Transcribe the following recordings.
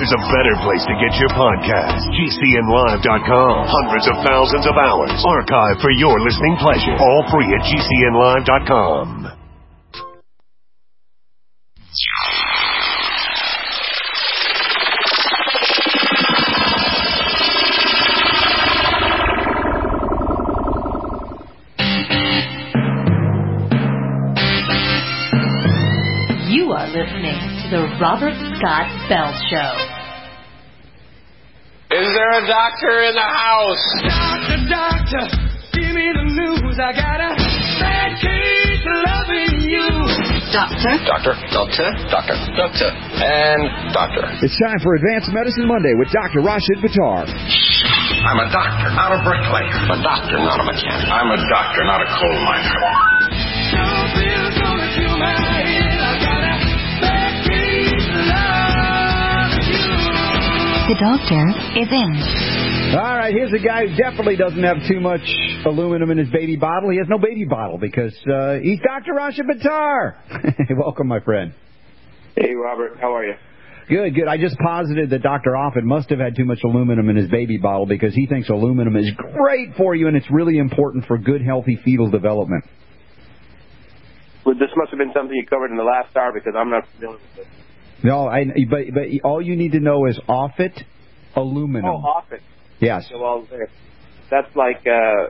there's a better place to get your podcast. GCNlive.com. Hundreds of thousands of hours archived for your listening pleasure. All free at GCNlive.com. You are listening to the Robert Scott Bell Show. Is there a doctor in the house? Doctor, give me the news. I got a bad case of loving you. Doctor. And doctor. It's time for Advanced Medicine Monday with Dr. Rashid Buttar. I'm a doctor, not a bricklayer. I'm a doctor, not a mechanic. I'm a doctor, not a coal miner. Something's gonna do my head. I got a bad case of loving you. The doctor is in. All right, here's a guy who definitely doesn't have too much aluminum in his baby bottle. He has no baby bottle because he's Dr. Rashid Buttar. Welcome, my friend. Hey, Robert. How are you? Good. I just posited that Dr. Offit must have had too much aluminum in his baby bottle because he thinks aluminum is great for you and it's really important for good, healthy fetal development. Well, this must have been something you covered in the last hour because I'm not familiar with it. No, but all you need to know is Offit aluminum. Oh, Offit. Yes. Okay, well, that's like,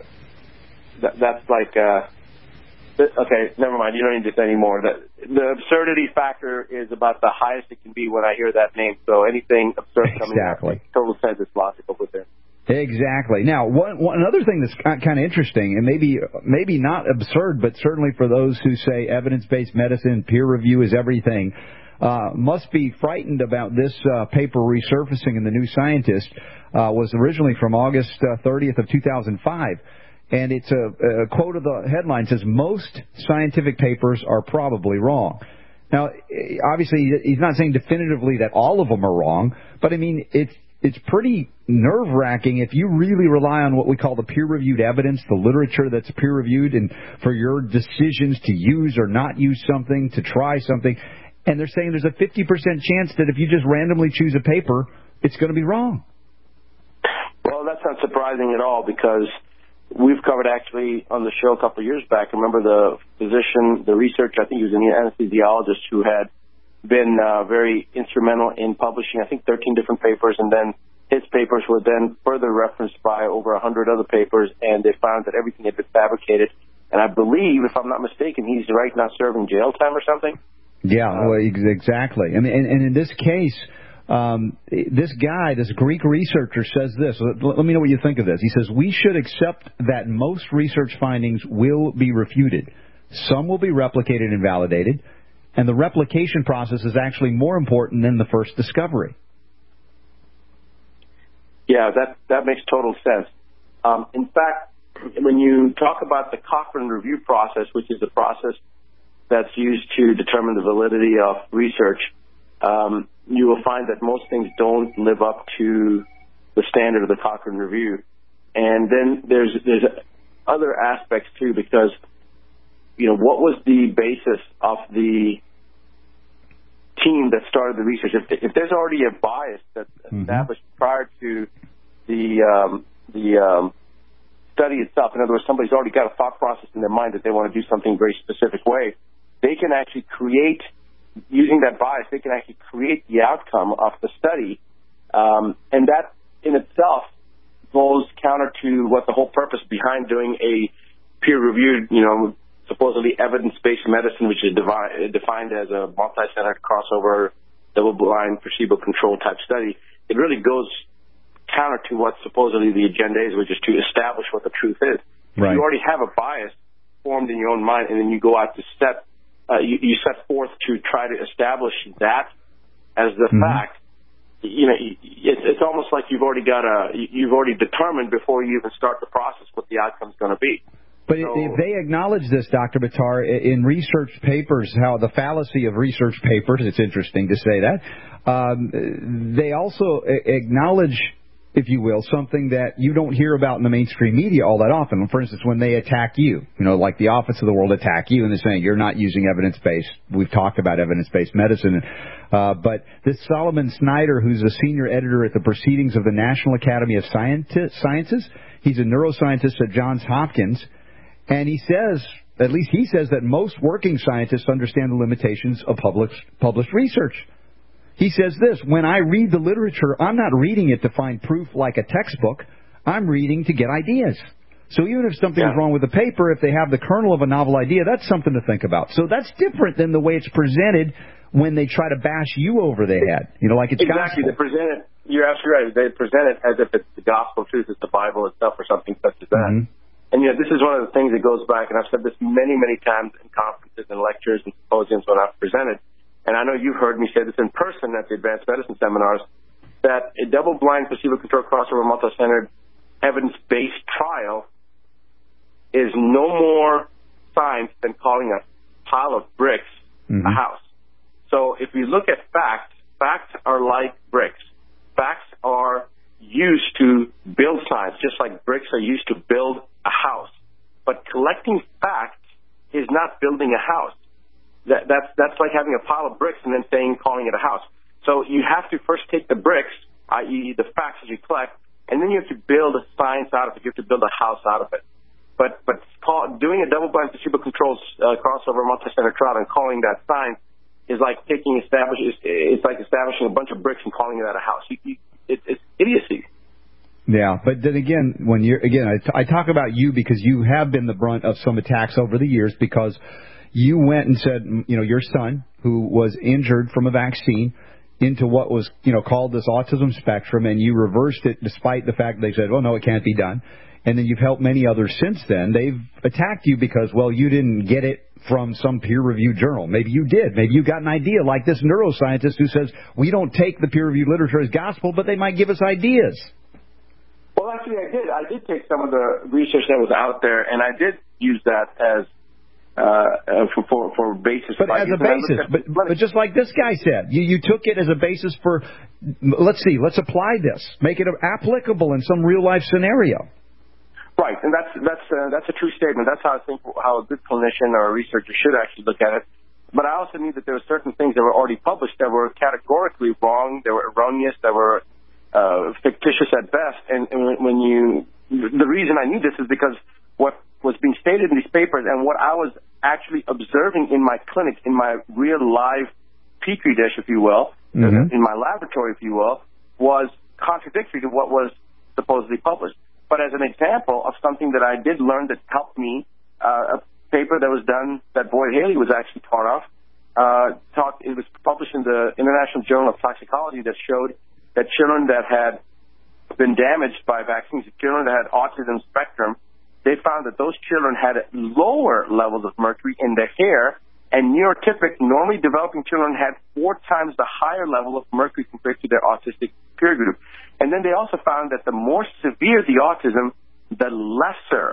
okay, never mind. You don't need to say anymore. The absurdity factor is about the highest it can be when I hear that name. So anything absurd coming out makes total sense. It's logical with it. Exactly. Now, one other thing that's kind of interesting, and maybe not absurd, but certainly for those who say evidence-based medicine, peer review is everything, must be frightened about this paper resurfacing in the New Scientist. Was originally from August 30th of 2005. And it's a quote of the headline says, most scientific papers are probably wrong. Now, obviously, he's not saying definitively that all of them are wrong, but I mean, it's pretty nerve-wracking if you really rely on what we call the peer-reviewed evidence, the literature that's peer-reviewed, and for your decisions to use or not use something, to try something. And they're saying there's a 50% chance that if you just randomly choose a paper, it's going to be wrong. Well, that's not surprising at all because we've covered actually on the show a couple of years back. I remember the physician, the researcher, I think he was an anesthesiologist who had been very instrumental in publishing, I think, 13 different papers, and then his papers were then further referenced by over 100 other papers, and they found that everything had been fabricated. And I believe, if I'm not mistaken, he's right now serving jail time or something. Yeah, well, exactly. And in this case, this guy, this Greek researcher says this. Let me know what you think of this. He says, we should accept that most research findings will be refuted. Some will be replicated and validated. And the replication process is actually more important than the first discovery. Yeah, that makes total sense. In fact, when you talk about the Cochrane review process, which is the process that's used to determine the validity of research, you will find that most things don't live up to the standard of the Cochrane review. And then there's other aspects too, because, what was the basis of the team that started the research? If there's already a bias that's established prior to the study itself, in other words, somebody's already got a thought process in their mind that they want to do something a very specific way, they can actually create, using that bias, they can actually create the outcome of the study, and that in itself goes counter to what the whole purpose behind doing a peer-reviewed, supposedly evidence-based medicine, which is defined as a multi-centered crossover, double-blind, placebo-controlled type study. It really goes counter to what supposedly the agenda is, which is to establish what the truth is. Right. You already have a bias formed in your own mind, and then you go out to you set forth to try to establish that as the fact. It's almost like you've already determined before you even start the process what the outcome's going to be. But if they acknowledge this, Dr. Buttar, in research papers, how the fallacy of research papers, it's interesting to say that, they also acknowledge if you will, something that you don't hear about in the mainstream media all that often. For instance, when they attack you, like the Office of the World attack you and they're saying you're not using evidence-based. We've talked about evidence-based medicine. But this Solomon Snyder, who's a senior editor at the Proceedings of the National Academy of Sciences, he's a neuroscientist at Johns Hopkins, and he says, at least he says, that most working scientists understand the limitations of published research. He says this: when I read the literature, I'm not reading it to find proof like a textbook. I'm reading to get ideas. So even if something's wrong with the paper, if they have the kernel of a novel idea, that's something to think about. So that's different than the way it's presented when they try to bash you over the head. Like it's exactly. gospel. They present it. You're absolutely right. They present it as if it's the gospel truth, it's the Bible itself, or something such as that. Mm-hmm. And this is one of the things that goes back, and I've said this many, many times in conferences and lectures and symposiums when I've presented. And I know you've heard me say this in person at the advanced medicine seminars, that a double-blind, placebo-controlled, crossover, multi-centered, evidence-based trial is no more science than calling a pile of bricks a house. So if you look at facts, facts are like bricks. Facts are used to build science, just like bricks are used to build a house. But collecting facts is not building a house. That's like having a pile of bricks and then calling it a house. So you have to first take the bricks, i.e. the facts that you collect, and then you have to build a science out of it. You have to build a house out of it. But doing a double-blind, placebo-controlled crossover multi-center trial and calling that science is like it's like establishing a bunch of bricks and calling that a house. It's idiocy. Yeah, but then again, I talk about you because you have been the brunt of some attacks over the years, because you went and said, your son, who was injured from a vaccine, into what was, called this autism spectrum, and you reversed it despite the fact they said, well, no, it can't be done. And then you've helped many others since then. They've attacked you because, well, you didn't get it from some peer-reviewed journal. Maybe you did. Maybe you got an idea, like this neuroscientist who says, we don't take the peer-reviewed literature as gospel, but they might give us ideas. Well, actually, I did. I did take some of the research that was out there, and I did use that as for basis. But as a basis, but just like this guy said, you took it as a basis for, let's apply this, make it applicable in some real life scenario. Right, and that's a true statement. That's how I think how a good clinician or a researcher should actually look at it. But I also knew that there were certain things that were already published that were categorically wrong, they were erroneous, that were fictitious at best. And the reason I knew this is because what was being stated in these papers and what I was actually observing in my clinic, in my real live petri dish, if you will, in my laboratory, if you will, was contradictory to what was supposedly published. But as an example of something that I did learn that helped me, a paper that was done that Boyd Haley was actually part of, it was published in the International Journal of Toxicology that showed that children that had been damaged by vaccines, children that had autism spectrum, they found that those children had lower levels of mercury in their hair, and neurotypic, normally developing children had 4 times the higher level of mercury compared to their autistic peer group. And then they also found that the more severe the autism, the lesser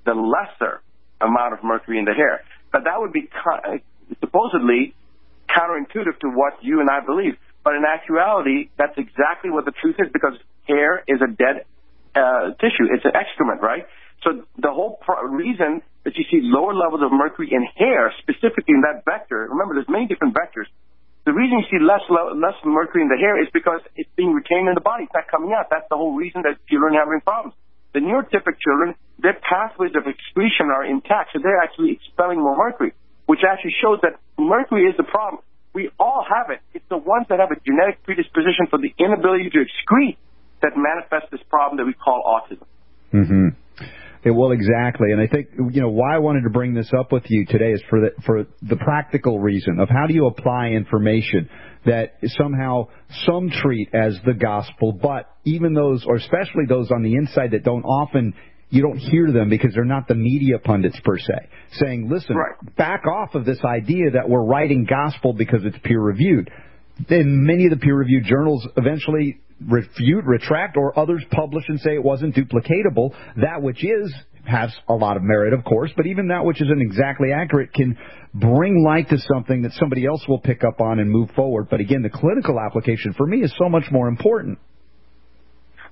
amount of mercury in the hair. But that would be supposedly counterintuitive to what you and I believe. But in actuality, that's exactly what the truth is, because hair is a dead tissue. It's an excrement, right? So the whole reason that you see lower levels of mercury in hair, specifically in that vector, remember there's many different vectors. The reason you see less mercury in the hair is because it's being retained in the body. It's not coming out. That's the whole reason that children are having problems. The neurotypic children, their pathways of excretion are intact, so they're actually expelling more mercury, which actually shows that mercury is the problem. We all have it. It's the ones that have a genetic predisposition for the inability to excrete that manifest this problem that we call autism. Mm-hmm. Well, exactly. And I think, why I wanted to bring this up with you today is for the practical reason of how do you apply information that somehow some treat as the gospel, but even those, or especially those on the inside that you don't hear them because they're not the media pundits per se, saying, listen, back off of this idea that we're writing gospel because it's peer-reviewed. Then many of the peer-reviewed journals eventually retract, or others publish and say it wasn't duplicatable. That which has a lot of merit, of course, but even that which isn't exactly accurate can bring light to something that somebody else will pick up on and move forward. But again, the clinical application for me is so much more important. Well, that's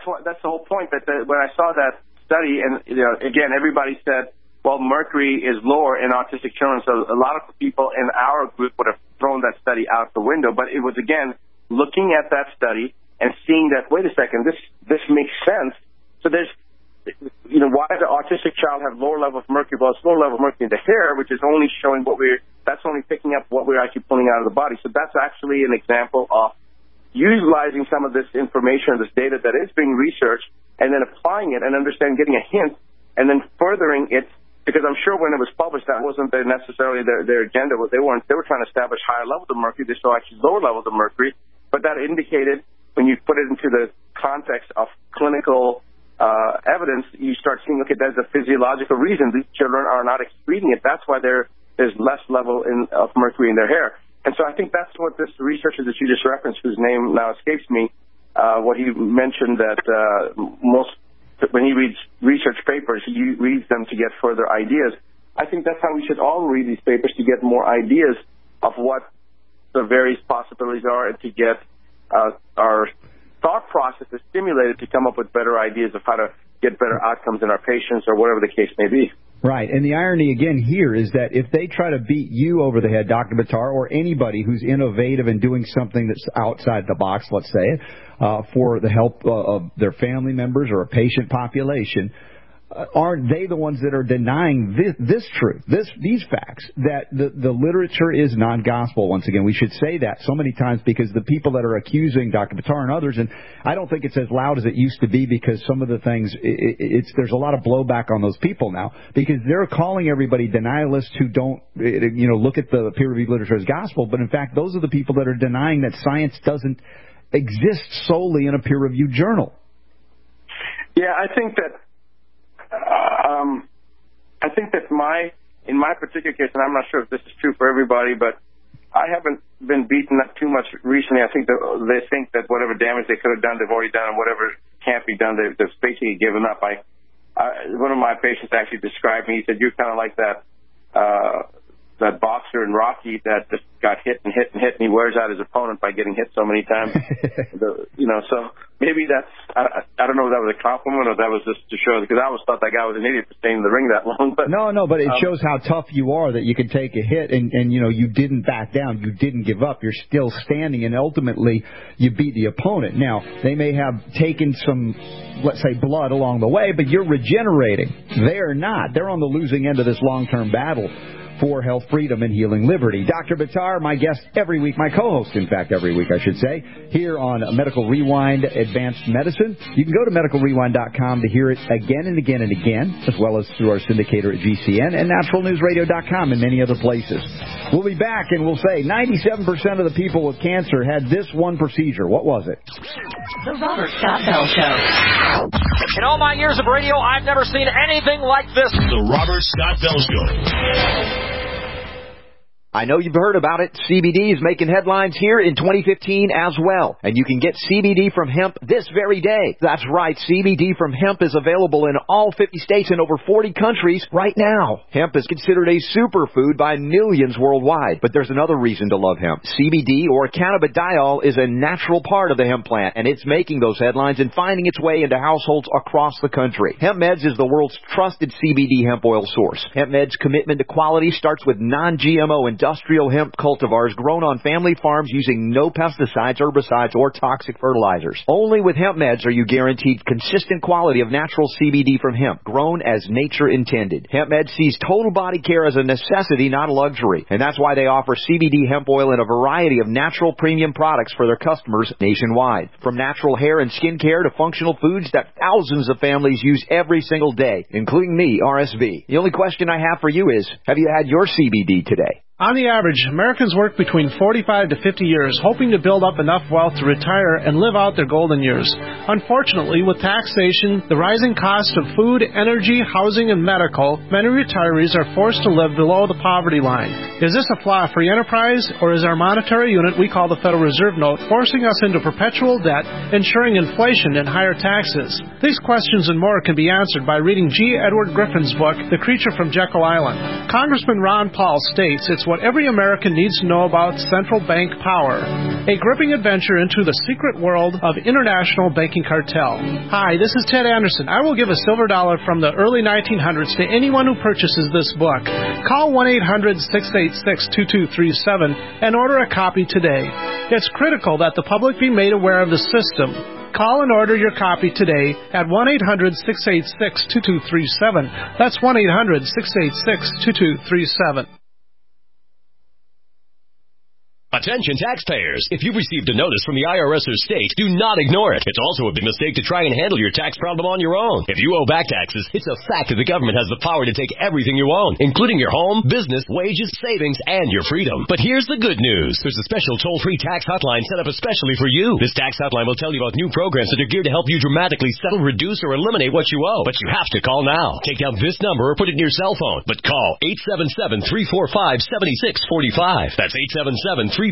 that's the whole point. That when I saw that study, and again, everybody said, well, mercury is lower in autistic children, so a lot of people in our group would have thrown that study out the window. But it was, again, looking at that study and seeing that, wait a second, this makes sense. So there's, why does an autistic child have lower level of mercury? Well, it's lower level of mercury in the hair, which is only showing that's only picking up what we're actually pulling out of the body. So that's actually an example of utilizing some of this information, this data that is being researched, and then applying it and getting a hint, and then furthering it. Because I'm sure when it was published, that wasn't necessarily their agenda. They were trying to establish higher levels of mercury. They saw actually lower levels of mercury, but that indicated, when you put it into the context of clinical evidence, you start seeing, okay, there's a physiological reason these children are not excreting it. That's why there's less level of mercury in their hair. And so I think that's what this researcher that you just referenced, whose name now escapes me, what he mentioned, that when he reads research papers, he reads them to get further ideas. I think that's how we should all read these papers, to get more ideas of what the various possibilities are, and to get our thought processes stimulated to come up with better ideas of how to get better outcomes in our patients, or whatever the case may be. Right, and the irony again here is that if they try to beat you over the head, Dr. Buttar, or anybody who's innovative and doing something that's outside the box, let's say, for the help of their family members or a patient population, aren't they the ones that are denying this truth, these facts, that the literature is non-gospel? Once again, we should say that so many times, because the people that are accusing Dr. Buttar and others, and I don't think it's as loud as it used to be, because some of the things, there's a lot of blowback on those people now, because they're calling everybody denialists who don't look at the peer-reviewed literature as gospel. But in fact, those are the people that are denying that science doesn't exist solely in a peer-reviewed journal. Yeah, I think that in my particular case, and I'm not sure if this is true for everybody, but I haven't been beaten up too much recently. I think that they think that whatever damage they could have done, they've already done, and whatever can't be done, they've basically given up. One of my patients actually described me. He said, "You're kind of like that boxer in Rocky that just got hit and hit and hit, and he wears out his opponent by getting hit so many times." So maybe that's, I don't know if that was a compliment or that was just to show, because I always thought that guy was an idiot for staying in the ring that long. But No, but it shows how tough you are, that you can take a hit and you didn't back down, you didn't give up, you're still standing, and ultimately you beat the opponent. Now, they may have taken some, let's say, blood along the way, but you're regenerating. They're not. They're on the losing end of this long-term battle for health, freedom, and healing liberty. Dr. Buttar, my guest every week, my co-host, in fact, every week, I should say, here on Medical Rewind Advanced Medicine. You can go to medicalrewind.com to hear it again and again and again, as well as through our syndicator at GCN and naturalnewsradio.com and many other places. We'll be back, and we'll say 97% of the people with cancer had this one procedure. What was it? The Robert Scott Bell Show. In all my years of radio, I've never seen anything like this. The Robert Scott Bell Show. I know you've heard about it. CBD is making headlines here in 2015 as well. And you can get CBD from hemp this very day. That's right. CBD from hemp is available in all 50 states and over 40 countries right now. Hemp is considered a superfood by millions worldwide. But there's another reason to love hemp. CBD, or cannabidiol, is a natural part of the hemp plant, and it's making those headlines and finding its way into households across the country. HempMeds is the world's trusted CBD hemp oil source. HempMeds' commitment to quality starts with non-GMO industrial hemp cultivars grown on family farms using no pesticides, herbicides, or toxic fertilizers. Only with HempMeds are you guaranteed consistent quality of natural CBD from hemp, grown as nature intended. HempMeds sees total body care as a necessity, not a luxury. And that's why they offer CBD hemp oil in a variety of natural premium products for their customers nationwide. From natural hair and skin care to functional foods that thousands of families use every single day, including me, RSV. The only question I have for you is, have you had your CBD today? On the average, Americans work between 45 to 50 years hoping to build up enough wealth to retire and live out their golden years. Unfortunately, with taxation, the rising cost of food, energy, housing, and medical, many retirees are forced to live below the poverty line. Is this a flaw free enterprise, or is our monetary unit we call the Federal Reserve Note forcing us into perpetual debt, ensuring inflation and higher taxes? These questions and more can be answered by reading G. Edward Griffin's book, The Creature from Jekyll Island. Congressman Ron Paul states it's what every American needs to know about central bank power. A gripping adventure into the secret world of international banking cartel. Hi, this is Ted Anderson. I will give a silver dollar from the early 1900s to anyone who purchases this book. Call 1-800-686-2237 and order a copy today. It's critical that the public be made aware of the system. Call and order your copy today at 1-800-686-2237. That's 1-800-686-2237. Attention taxpayers! If you've received a notice from the IRS or state, do not ignore it. It's also a big mistake to try and handle your tax problem on your own. If you owe back taxes, it's a fact that the government has the power to take everything you own, including your home, business, wages, savings, and your freedom. But here's the good news. There's a special toll-free tax hotline set up especially for you. This tax hotline will tell you about new programs that are geared to help you dramatically settle, reduce, or eliminate what you owe. But you have to call now. Take down this number or put it in your cell phone. But call 877-345-7645. That's 877-345-7645.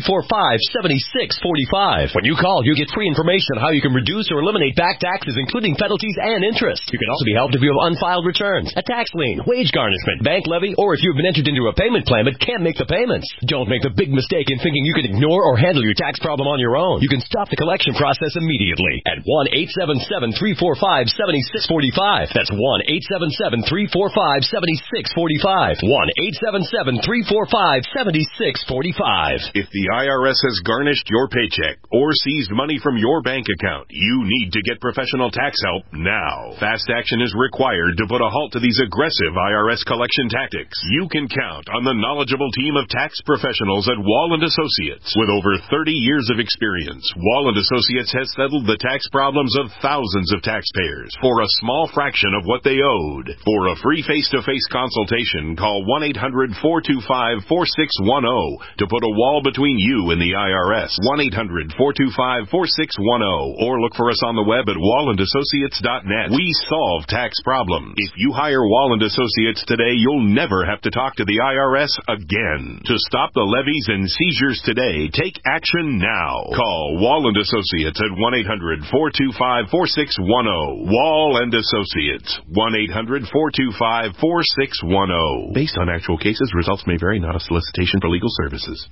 When you call, you get free information on how you can reduce or eliminate back taxes, including penalties and interest. You can also be helped if you have unfiled returns, a tax lien, wage garnishment, bank levy, or if you've been entered into a payment plan but can't make the payments. Don't make the big mistake in thinking you can ignore or handle your tax problem on your own. You can stop the collection process immediately at 1-877-345-7645. That's 1-877-345-7645. 1-877-345-7645. If the IRS has garnished your paycheck or seized money from your bank account, you need to get professional tax help now. Fast action is required to put a halt to these aggressive IRS collection tactics. You can count on the knowledgeable team of tax professionals at Wall & Associates. With over 30 years of experience, Wall & Associates has settled the tax problems of thousands of taxpayers for a small fraction of what they owed. For a free face-to-face consultation, call 1-800-425-4610 to put a wall between you and the IRS. 1-800-425-4610 or look for us on the web at wallandassociates.net. We solve tax problems. If you hire Wall & Associates today, you'll never have to talk to the IRS again. To stop the levies and seizures today, take action now. Call Wall & Associates at 1-800-425-4610. Wall & Associates. 1-800-425-4610. Based on actual cases, results may vary, not a solicitation for legal services.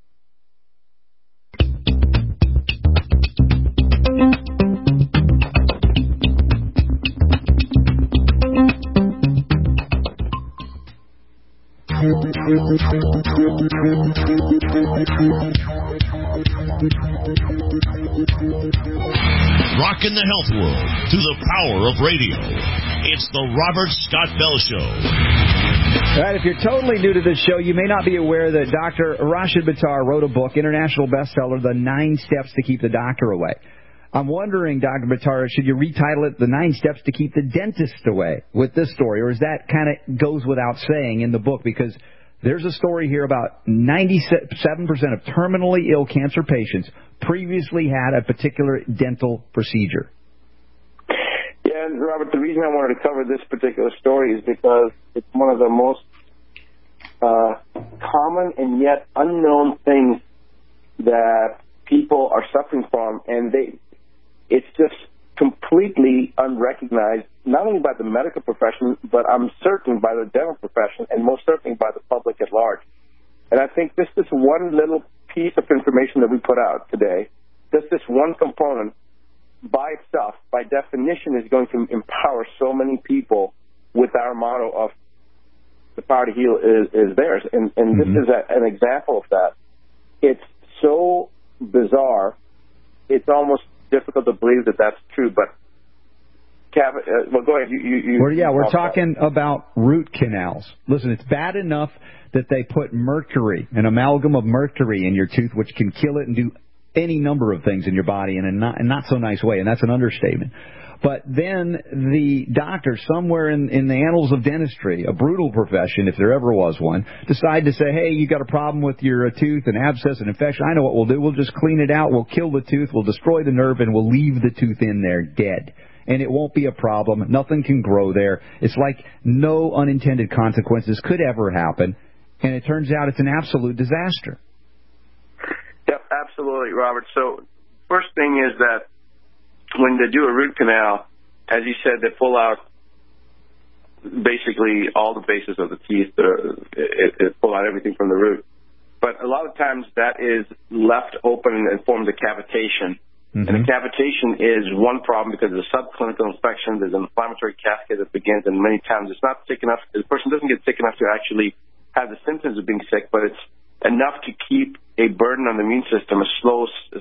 Rockin' the health world through the power of radio. It's the Robert Scott Bell Show. All right, if you're totally new to this show, you may not be aware that Dr. Rashid Buttar wrote a book, international bestseller, The 9 Steps to Keep the Doctor Away. I'm wondering, Dr. Buttar, should you retitle it The 9 Steps to Keep the Dentist Away with this story, or is that kind of goes without saying in the book? Because there's a story here about 97% of terminally ill cancer patients previously had a particular dental procedure. Yeah, and Robert, the reason I wanted to cover this particular story is because it's one of the most common and yet unknown things that people are suffering from, and it's just completely unrecognized, not only by the medical profession, but I'm certain by the dental profession, and most certainly by the public at large. And I think this one little piece of information that we put out today, just this one component by itself, by definition, is going to empower so many people with our motto of the power to heal is theirs. And this is an example of that. It's so bizarre, it's almost difficult to believe that that's true, but well, go ahead. We're talking about root canals. Listen, it's bad enough that they put mercury, an amalgam of mercury in your tooth, which can kill it and do any number of things in your body in a not so nice way, and that's an understatement. But then the doctor, somewhere in the annals of dentistry, a brutal profession if there ever was one, decide to say, hey, you got a problem with your tooth, an abscess, an infection. I know what we'll do. We'll just clean it out. We'll kill the tooth. We'll destroy the nerve, and we'll leave the tooth in there dead. And it won't be a problem. Nothing can grow there. It's like no unintended consequences could ever happen. And it turns out it's an absolute disaster. Yep, absolutely, Robert. So first thing is that when they do a root canal, as you said, they pull out basically all the bases of the teeth. It pull out everything from the root. but a lot of times that is left open and forms a cavitation. And the cavitation is one problem because of the subclinical infection. There's an inflammatory cascade that begins, and many times it's not sick enough. The person doesn't get sick enough to actually have the symptoms of being sick, but it's enough to keep a burden on the immune system, a slow,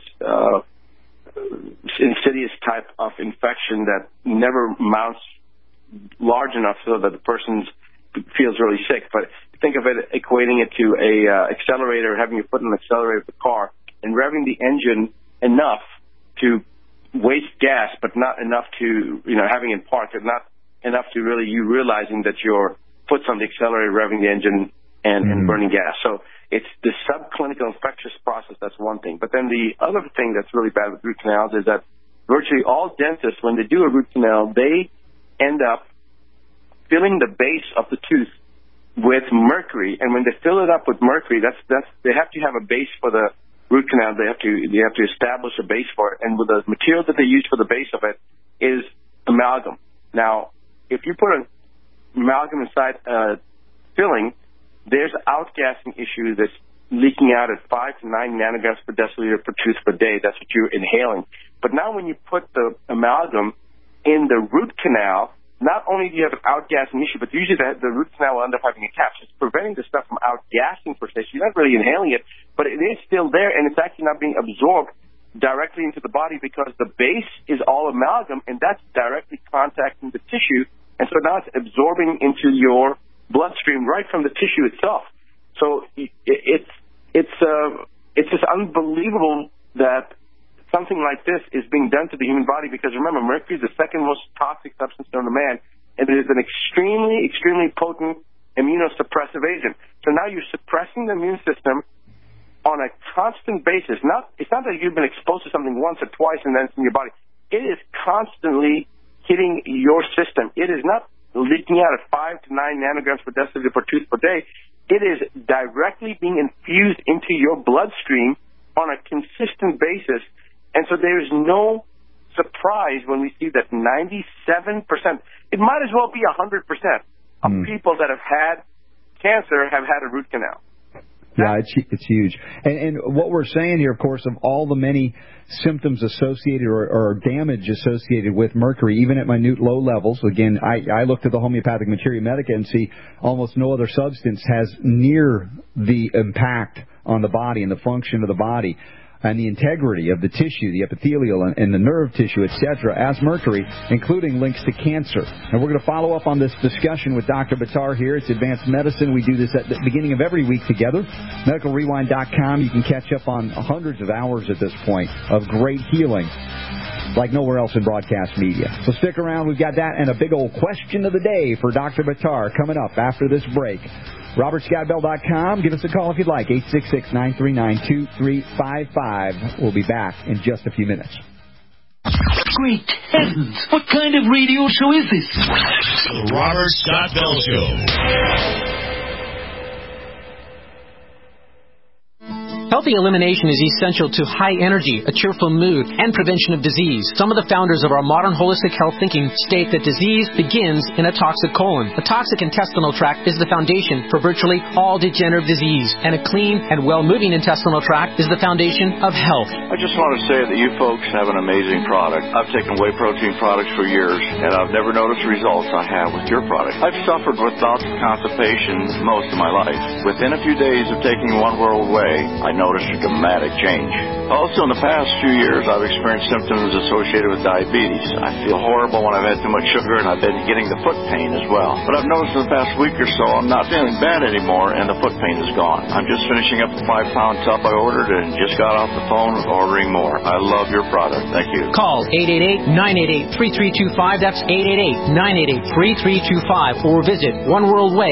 insidious type of infection that never mounts large enough so that the person feels really sick. But think of it equating it to a accelerator, having your foot on the accelerator of the car, and revving the engine enough to waste gas, but not enough to, having it parked, and not enough to really you realizing that your foot's on the accelerator, revving the engine and burning gas. So it's the subclinical infectious process. That's one thing. But then the other thing that's really bad with root canals is that virtually all dentists, when they do a root canal, they end up filling the base of the tooth with mercury. And when they fill it up with mercury, they have to have a base for the root canal. They have to establish a base for it, and with the material that they use for the base of it is amalgam. Now, if you put an amalgam inside a filling, there's an outgassing issue that's leaking out at 5 to 9 nanograms per deciliter per tooth per day. That's what you're inhaling. But now when you put the amalgam in the root canal, not only do you have an outgassing issue, but usually the root canal will end up having a cap. So it's preventing the stuff from outgassing per se. So you're not really inhaling it, but it is still there, and it's actually not being absorbed directly into the body because the base is all amalgam, and that's directly contacting the tissue. And so now it's absorbing into your bloodstream right from the tissue itself. So it's just unbelievable that something like this is being done to the human body, because remember, mercury is the second most toxic substance known to man, and it is an extremely, extremely potent immunosuppressive agent. So now you're suppressing the immune system on a constant basis. It's not that you've been exposed to something once or twice and then it's in your body. It is constantly hitting your system. It is not leaking out at 5 to 9 nanograms per deciliter per tooth per day. It is directly being infused into your bloodstream on a consistent basis. And so there is no surprise when we see that 97%, it might as well be 100% of people that have had cancer have had a root canal. Yeah, it's huge. And what we're saying here, of course, of all the many symptoms associated or damage associated with mercury, even at minute low levels, again, I looked at the homeopathic Materia Medica and see almost no other substance has near the impact on the body and the function of the body and the integrity of the tissue, the epithelial and the nerve tissue, etc., as mercury, including links to cancer. And we're going to follow up on this discussion with Dr. Buttar here. It's Advanced Medicine. We do this at the beginning of every week together. MedicalRewind.com. You can catch up on hundreds of hours at this point of great healing like nowhere else in broadcast media. So stick around. We've got that and a big old question of the day for Dr. Buttar coming up after this break. RobertScottBell.com. Give us a call if you'd like. 866-939-2355. We'll be back in just a few minutes. Great heavens! What kind of radio show is this? The Robert Scott Bell Show. Healthy elimination is essential to high energy, a cheerful mood, and prevention of disease. Some of the founders of our modern holistic health thinking state that disease begins in a toxic colon. A toxic intestinal tract is the foundation for virtually all degenerative disease, and a clean and well-moving intestinal tract is the foundation of health. I just want to say that you folks have an amazing product. I've taken whey protein products for years, and I've never noticed the results I have with your product. I've suffered with bouts of constipation most of my life. Within a few days of taking One World Whey, I noticed a dramatic change. Also, in the past few years, I've experienced symptoms associated with diabetes. I feel horrible when I've had too much sugar, and I've been getting the foot pain as well. But I've noticed in the past week or so, I'm not feeling bad anymore, and the foot pain is gone. I'm just finishing up the 5-pound tub I ordered and just got off the phone ordering more. I love your product. Thank you. Call 888-988-3325. That's 888-988-3325. Or visit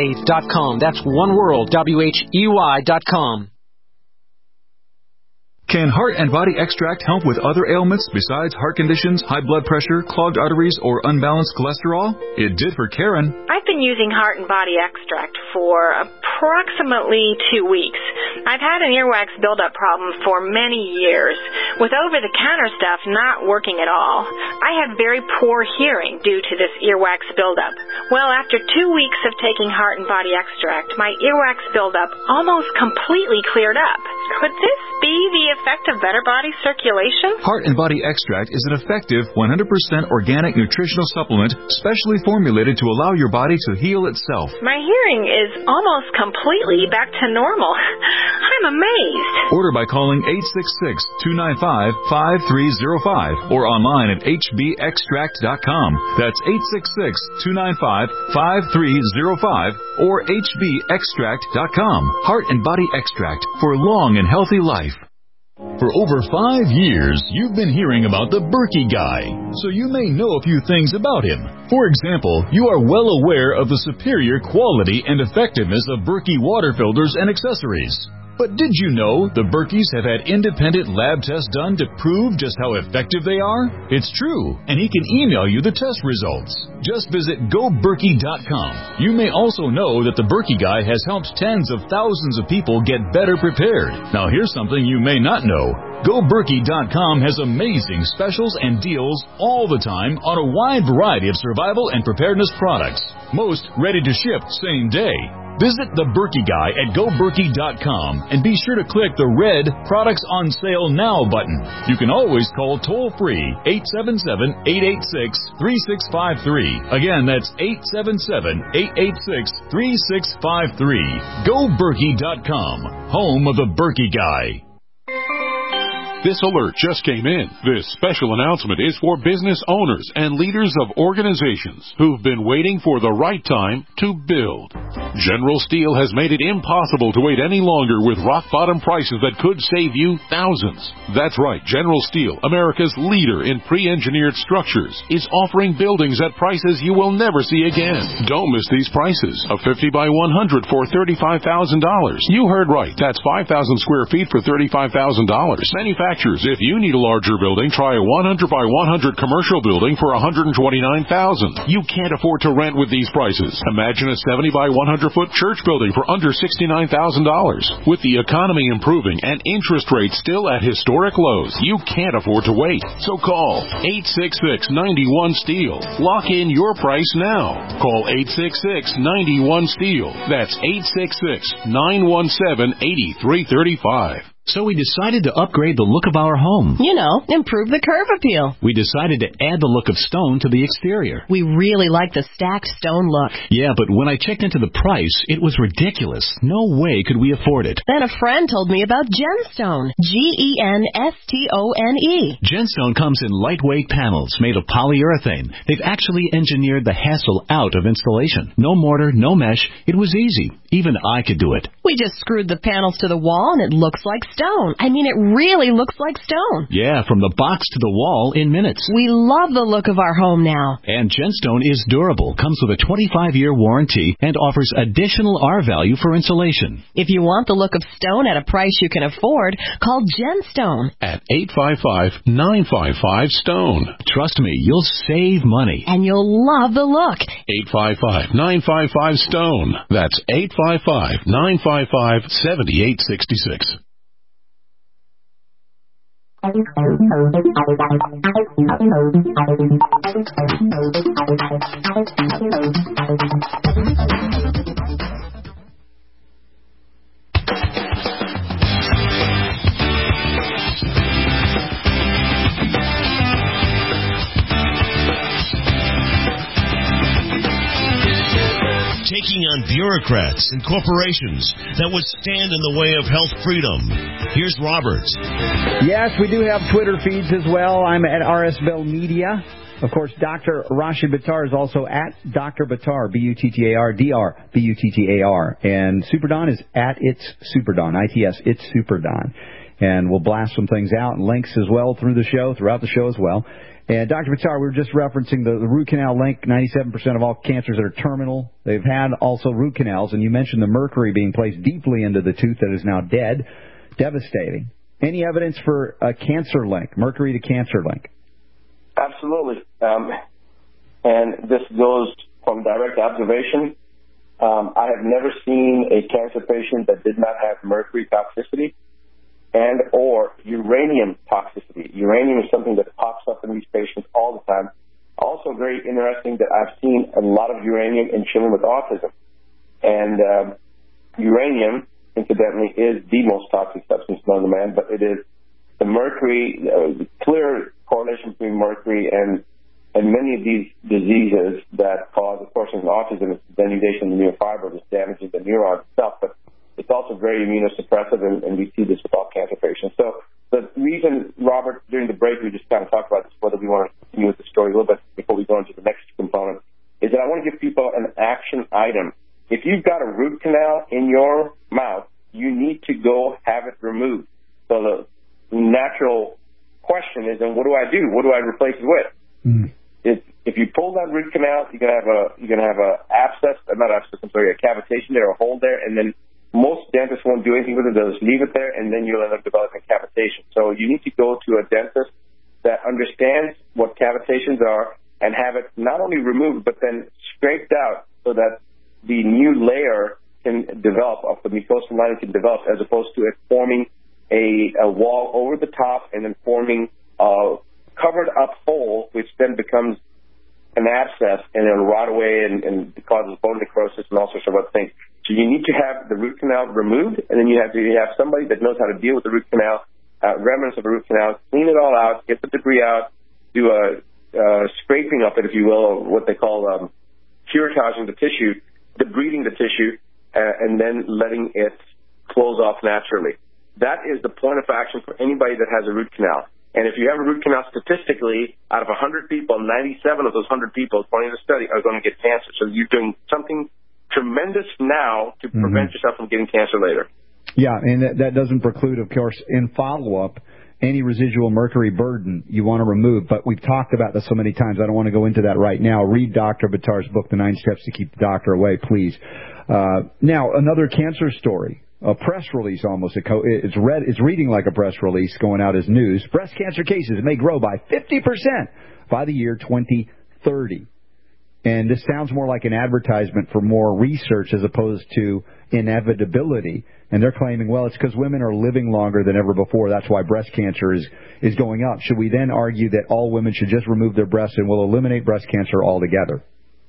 OneWorldWay.com. That's OneWorld, WHEY.com. Can Heart and Body Extract help with other ailments besides heart conditions, high blood pressure, clogged arteries, or unbalanced cholesterol? It did for Karen. I've been using Heart and Body Extract for approximately 2 weeks. I've had an earwax buildup problem for many years, with over-the-counter stuff not working at all. I have very poor hearing due to this earwax buildup. Well, after 2 weeks of taking Heart and Body Extract, my earwax buildup almost completely cleared up. Could this be the effect of better body circulation? Heart and Body Extract is an effective 100% organic nutritional supplement specially formulated to allow your body to heal itself. My hearing is almost completely back to normal. I'm amazed. Order by calling 866-295-5305 or online at hbextract.com. That's 866-295-5305 or hbextract.com. Heart and Body Extract for long and healthy life. For over 5 years, you've been hearing about the Berkey Guy, so you may know a few things about him. For example, you are well aware of the superior quality and effectiveness of Berkey water filters and accessories. But did you know the Berkeys have had independent lab tests done to prove just how effective they are? It's true, and he can email you the test results. Just visit GoBerkey.com. You may also know that the Berkey Guy has helped tens of thousands of people get better prepared. Now here's something you may not know. GoBerkey.com has amazing specials and deals all the time on a wide variety of survival and preparedness products. Most ready to ship same day. Visit the Berkey Guy at GoBerkey.com and be sure to click the red Products on Sale Now button. You can always call toll-free 877-886-3653. Again, that's 877-886-3653. GoBerkey.com, home of the Berkey Guy. This alert just came in. This special announcement is for business owners and leaders of organizations who've been waiting for the right time to build. General Steel has made it impossible to wait any longer with rock-bottom prices that could save you thousands. That's right, General Steel, America's leader in pre-engineered structures, is offering buildings at prices you will never see again. Don't miss these prices. A 50 by 100 for $35,000. You heard right. That's 5,000 square feet for $35,000. Manufacturers, if you need a larger building, try a 100 by 100 commercial building for $129,000. You can't afford to rent with these prices. Imagine a 70 by 100-foot church building for under $69,000. With the economy improving and interest rates still at historic lows, you can't afford to wait. So call 866-91-STEEL. Lock in your price now. Call 866-91-STEEL. That's 866-917-8335. So we decided to upgrade the look of our home. You know, improve the curve appeal. We decided to add the look of stone to the exterior. We really like the stacked stone look. Yeah, but when I checked into the price, it was ridiculous. No way could we afford it. Then a friend told me about Genstone. Genstone. Genstone comes in lightweight panels made of polyurethane. They've actually engineered the hassle out of installation. No mortar, no mesh. It was easy. Even I could do it. We just screwed the panels to the wall and it looks like stone. I mean, it really looks like stone. Yeah, from the box to the wall in minutes. We love the look of our home now. And Genstone is durable, comes with a 25-year warranty, and offers additional R-value for insulation. If you want the look of stone at a price you can afford, call Genstone at 855-955-STONE. Trust me, you'll save money. And you'll love the look. 855-955-STONE. That's 855-955-7866. Taking on bureaucrats and corporations that would stand in the way of health freedom. Here's Robert. Yes, we do have Twitter feeds as well. I'm at RS Bell Media. Of course, Dr. Rashid Buttar is also at Dr. Buttar, B-U-T-T-A-R, D-R, B-U-T-T-A-R. And Super Don is at It's Super Don, I-T-S, It's Super Don. And we'll blast some things out and links as well throughout the show as well. And Dr. Buttar, we were just referencing the root canal link. 97% of all cancers that are terminal. They've had also root canals, and you mentioned the mercury being placed deeply into the tooth that is now dead. Devastating. Any evidence for a cancer link, mercury to cancer link? Absolutely. And this goes from direct observation. I have never seen a cancer patient that did not have mercury toxicity and or uranium toxicity. Uranium is something that pops up in these patients all the time. Also very interesting that I've seen a lot of uranium in children with autism. And uranium, incidentally, is the most toxic substance known to man, but it is the mercury, clear correlation between mercury and many of these diseases that cause, of course, in autism, it's denudation of the neurofibrils, it's damaging the neuron itself, but it's also very immunosuppressive, and we see this with all cancer patients. So the reason, Robert, during the break, we just kind of talked about this, whether we want to continue with the story a little bit before we go into the next component, is that I want to give people an action item. If you've got a root canal in your mouth, you need to go have it removed. So the natural question is, then what do I do? What do I replace it with? If you pull that root canal, you're gonna have a abscess, not abscess, I'm sorry, a cavitation there, a hole there, and then most dentists won't do anything with it. They'll just leave it there, and then you'll end up developing cavitation. So you need to go to a dentist that understands what cavitations are and have it not only removed but then scraped out so that the new layer can develop, of the mucosal lining can develop, as opposed to it forming a wall over the top and then forming a covered up hole, which then becomes an abscess and it'll rot away and causes bone necrosis and all sorts of other things. So you need to have the root canal removed, and then you have somebody that knows how to deal with the root canal, remnants of the root canal, clean it all out, get the debris out, do a scraping of it, if you will, or what they call curetaging the tissue, debriding the tissue, and then letting it close off naturally. That is the point of action for anybody that has a root canal. And if you have a root canal, statistically, out of 100 people, 97 of those 100 people, according to the study, are going to get cancer. So you're doing something tremendous now to prevent yourself from getting cancer later. Yeah, and that doesn't preclude, of course, in follow-up, any residual mercury burden you want to remove. But we've talked about this so many times, I don't want to go into that right now. Read Dr. Buttar's book, The 9 Steps to Keep the Doctor Away, please. Now, another cancer story. A press release almost. It's reading like a press release going out as news. Breast cancer cases may grow by 50% by the year 2030. And this sounds more like an advertisement for more research as opposed to inevitability. And they're claiming, well, it's because women are living longer than ever before. That's why breast cancer is going up. Should we then argue that all women should just remove their breasts and will eliminate breast cancer altogether?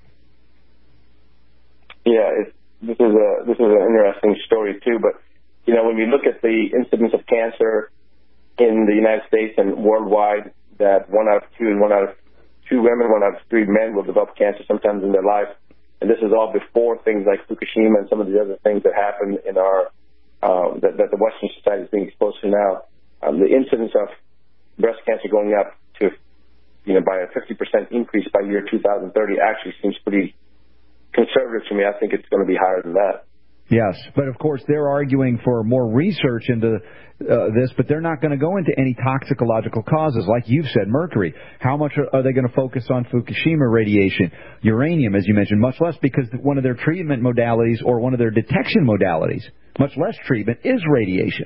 Yeah, this is an interesting story too. But you know, when we look at the incidence of cancer in the United States and worldwide, that 1 out of 2 and 1 out of 2 women, 1 out of 3 men will develop cancer sometimes in their life. And this is all before things like Fukushima and some of the other things that happen in our that the Western society is being exposed to now. The incidence of breast cancer going up to, by a 50% increase by year 2030 actually seems pretty conservative to me. I think it's going to be higher than that. Yes, but of course they're arguing for more research into this, but they're not going to go into any toxicological causes. Like you've said, mercury. How much are they going to focus on Fukushima radiation? Uranium, as you mentioned, much less, because one of their treatment modalities or one of their detection modalities, much less treatment, is radiation.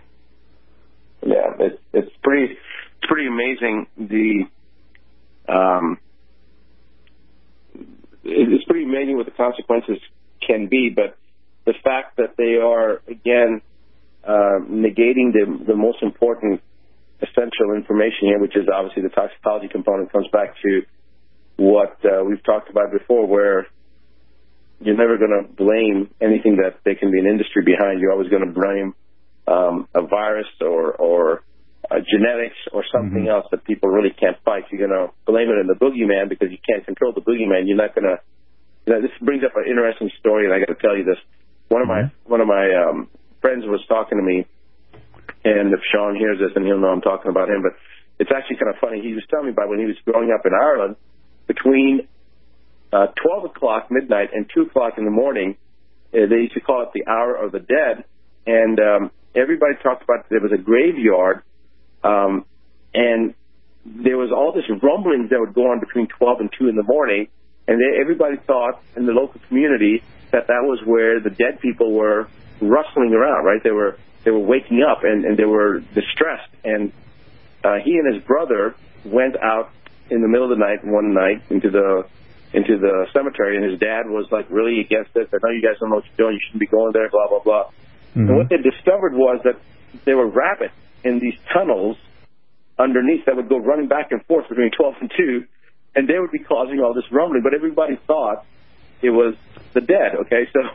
Yeah, it's pretty amazing. It's pretty amazing what the consequences can be, but the fact that they are, again, negating the most important essential information here, which is obviously the toxicology component, comes back to what we've talked about before, where you're never going to blame anything that there can be an industry behind. You're always going to blame a virus or genetics or something else that people really can't fight. You're going to blame it on the boogeyman because you can't control the boogeyman. You're not going to. This brings up an interesting story, and I got to tell you this. One of my friends was talking to me, and if Sean hears this, then he'll know I'm talking about him. But it's actually kind of funny. He was telling me about when he was growing up in Ireland, between 12 o'clock midnight and 2 o'clock in the morning, they used to call it the hour of the dead, and everybody talked about there was a graveyard, and there was all this rumblings that would go on between 12 and 2 in the morning, and everybody thought in the local community that was where the dead people were rustling around, right? They were waking up and they were distressed. And he and his brother went out in the middle of the night one night into the cemetery, and his dad was like really against it. Said, "No, you guys don't know what you're doing. You shouldn't be going there." Blah blah blah. Mm-hmm. And what they discovered was that there were rabbits in these tunnels underneath that would go running back and forth between 12 and 2, and they would be causing all this rumbling. But everybody thought it was the dead. Okay, so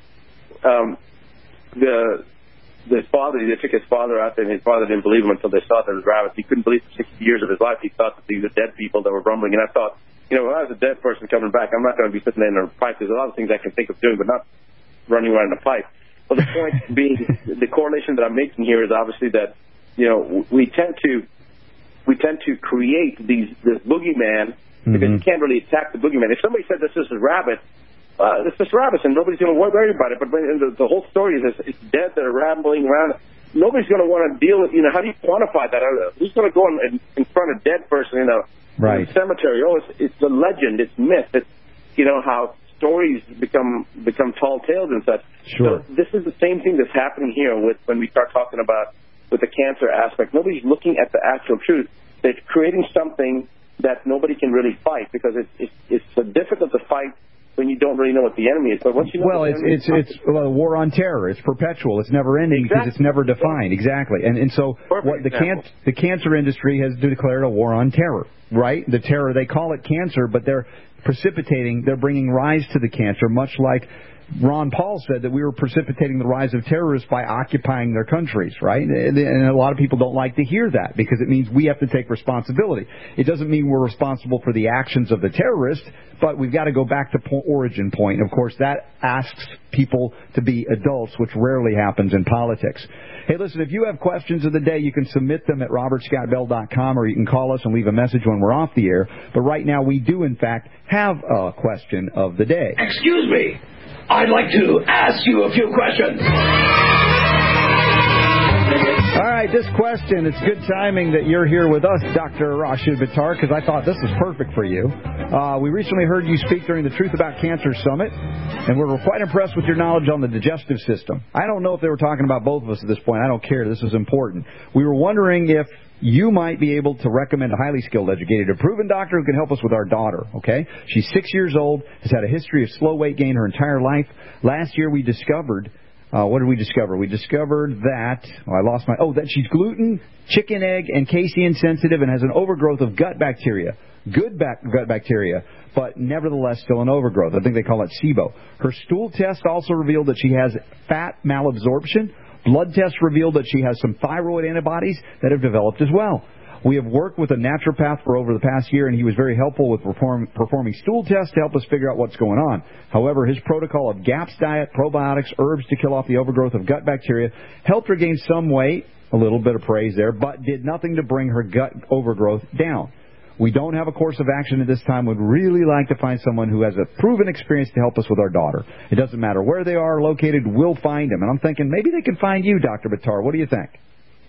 the father, they took his father out there, and his father didn't believe him until they saw there was rabbits. He couldn't believe for 60 years of his life. He thought that these were dead people that were rumbling. And I thought, when I was a dead person coming back, I'm not going to be sitting there in a pipe. There's a lot of things I can think of doing, but not running around in a pipe. Well, the point being, the correlation that I'm making here is obviously that, we tend to create this boogeyman because you can't really attack the boogeyman. If somebody said this is a rabbit, it's just rabbits, and nobody's going to worry about it. But the whole story is it's dead that are rambling around. Nobody's going to want to deal with, how do you quantify that? Who's going to go in front of a dead person in a cemetery? Oh, it's a legend, it's myth. It's, how stories become tall tales and such. Sure. So this is the same thing that's happening here when we start talking about with the cancer aspect. Nobody's looking at the actual truth. They're creating something that nobody can really fight because it's so difficult to fight when you don't really know what the enemy is. But once you know it's a war on terror. It's perpetual. It's never ending because it's never defined. Exactly. And so what the cancer industry has declared a war on terror, right? The terror, they call it cancer, but they're bringing rise to the cancer, much like Ron Paul said that we were precipitating the rise of terrorists by occupying their countries, right? And a lot of people don't like to hear that because it means we have to take responsibility. It doesn't mean we're responsible for the actions of the terrorist, but we've got to go back to origin point. And of course, that asks people to be adults, which rarely happens in politics. Hey, listen, if you have questions of the day, you can submit them at robertscottbell.com, or you can call us and leave a message when we're off the air. But right now, we do, in fact, have a question of the day. Excuse me. I'd like to ask you a few questions. All right, this question, it's good timing that you're here with us, Dr. Rashid Buttar, because I thought this was perfect for you. We recently heard you speak during the Truth About Cancer Summit, and we were quite impressed with your knowledge on the digestive system. I don't know if they were talking about both of us at this point. I don't care. This is important. We were wondering if you might be able to recommend a highly skilled, educated, and proven doctor who can help us with our daughter, okay? She's 6 years old, has had a history of slow weight gain her entire life. Last year we discovered, what did we discover? We discovered that, that she's gluten, chicken, egg, and casein sensitive and has an overgrowth of gut bacteria. Good gut bacteria, but nevertheless still an overgrowth. I think they call it SIBO. Her stool test also revealed that she has fat malabsorption. Blood tests revealed that she has some thyroid antibodies that have developed as well. We have worked with a naturopath for over the past year, and he was very helpful with performing stool tests to help us figure out what's going on. However, his protocol of GAPS diet, probiotics, herbs to kill off the overgrowth of gut bacteria helped her gain some weight, a little bit of praise there, but did nothing to bring her gut overgrowth down. We don't have a course of action at this time. We'd really like to find someone who has a proven experience to help us with our daughter. It doesn't matter where they are located, we'll find them. And I'm thinking maybe they can find you, Dr. Buttar. What do you think?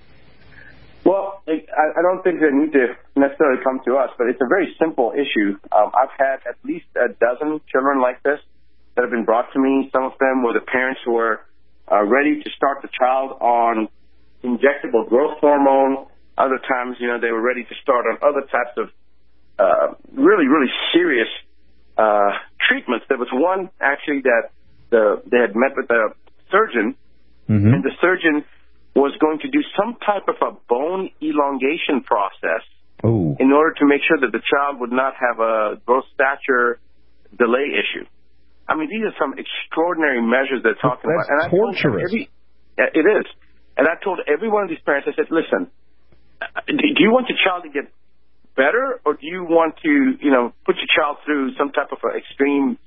Well, I don't think they need to necessarily come to us, but it's a very simple issue. I've had at least a dozen children like this that have been brought to me. Some of them were the parents who were ready to start the child on injectable growth hormone. Other times, they were ready to start on other types of really, really serious treatments. There was one, actually, that they had met with a surgeon, and the surgeon was going to do some type of a bone elongation process in order to make sure that the child would not have a growth stature delay issue. I mean, these are some extraordinary measures they're talking about. That's torturous. It is. And I told every one of these parents, I said, listen, do you want your child to get better, or do you want to, put your child through some type of extreme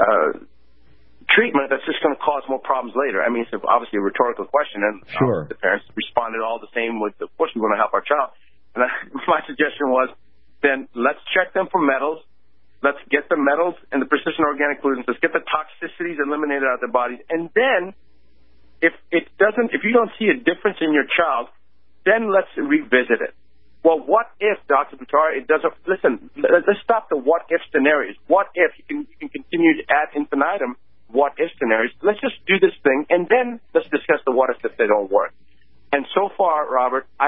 treatment that's just going to cause more problems later? I mean, it's obviously a rhetorical question, and the parents responded all the same with, of course, we want to help our child. And my suggestion was, then let's check them for metals. Let's get the metals and the persistent organic pollutants. Let's get the toxicities eliminated out of their bodies. And then, if you don't see a difference in your child, then let's revisit it. Well, what if, Dr. Buttar, it doesn't, listen, let's stop the what-if scenarios. What if you can continue to ad infinitum what-if scenarios. Let's just do this thing, and then let's discuss the what-ifs if they don't work.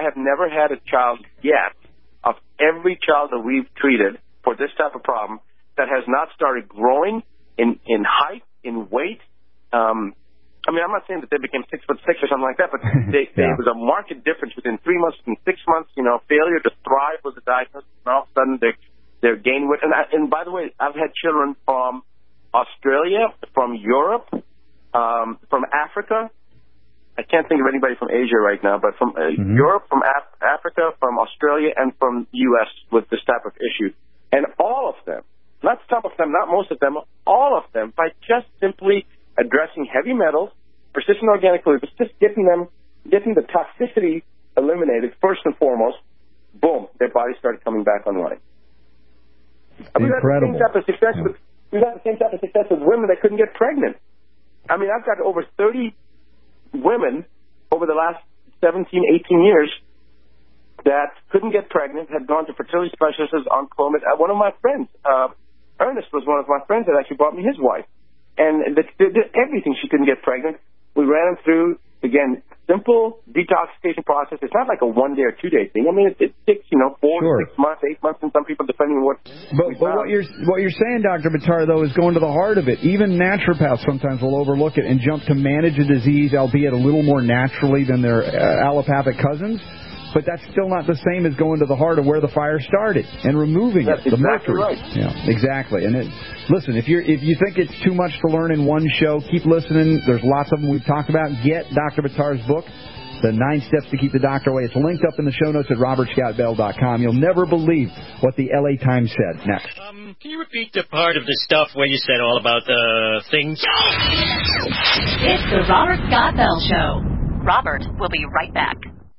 have never had a child yet, of every child that we've treated for this type of problem, that has not started growing in height, in weight. I mean, I'm not saying that they became 6'6" or something like that, but there was a marked difference within 3 months, within 6 months. You know, failure to thrive was a diagnosis, and all of a sudden they're gaining weight. And by the way, I've had children from Australia, from Europe, from Africa. I can't think of anybody from Asia right now, but from Europe, from Africa, from Australia, and from U.S. with this type of issue. And all of them, not some of them, not most of them, all of them, by just simply addressing heavy metals, persistent organic pollutants, just getting the toxicity eliminated first and foremost, boom, their bodies started coming back online. We've had the same type of success with women that couldn't get pregnant. I mean, I've got over 30 women over the last 17, 18 years that couldn't get pregnant, had gone to fertility specialists on Clomid. One of my friends, Ernest, was one of my friends that actually brought me his wife. And they did everything. She couldn't get pregnant. We ran them through, again, simple detoxification process. It's not like a 1 day or 2 day thing. I mean, it takes, 4 to 6 months, 8 months, and some people, depending on what. But what you're saying, Dr. Buttar, though, is going to the heart of it. Even naturopaths sometimes will overlook it and jump to manage a disease, albeit a little more naturally than their allopathic cousins. But that's still not the same as going to the heart of where the fire started and removing the mercury. Right. Yeah, exactly. And listen, if you think it's too much to learn in one show, keep listening. There's lots of them we've talked about. Get Dr. Buttar's book, The 9 Steps to Keep the Doctor Away. It's linked up in the show notes at robertscottbell.com. You'll never believe what the LA Times said. Next. Can you repeat the part of the stuff where you said all about the things? It's the Robert Scott Bell Show. Robert will be right back.